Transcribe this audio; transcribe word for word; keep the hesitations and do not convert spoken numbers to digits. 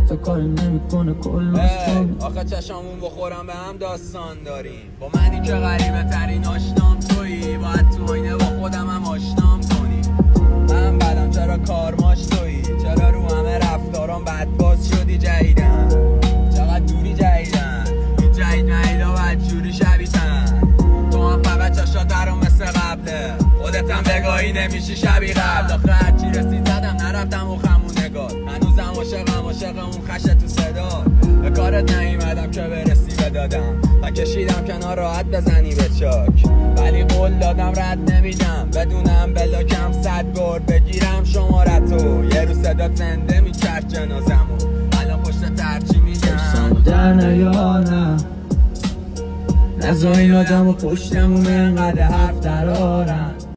تو کاری نمیکنه کل مستم. آخه چشامون بخورم به هم داستان داریم. با منی که غریبه ترین آشنام تویی، باید تو آینه با خودم هم آشنام کنی. من بدم چرا کارماش تویی، چرا رو همه رفتارام بدباز شدی جدیدن. چقدر دوری جدیدن، این جدید مهیدا بدجوری شبیتن. تو هم فقط چشات درم مثل قبله، خودت هم بگاهی نمیشی شبیه قبل. آخه هرچی رسید زدم نرفتم و خمون نگار، هنوزم عاشقم عاشق اون خشه تو صدا. به کارت نیومدم که برسی به دادم، من کشیدم کنار راحت بزنی به چاک. ولی قول دادم رد نمیدم، بدونم بلاکم صد بار بگیرم شمارتو. یه رو صدات زنده میکرد جنازمو، الان پشت ترچی میگم سمو در نیارم، نزا این آدم و پشتمون انقدر حرف درارم.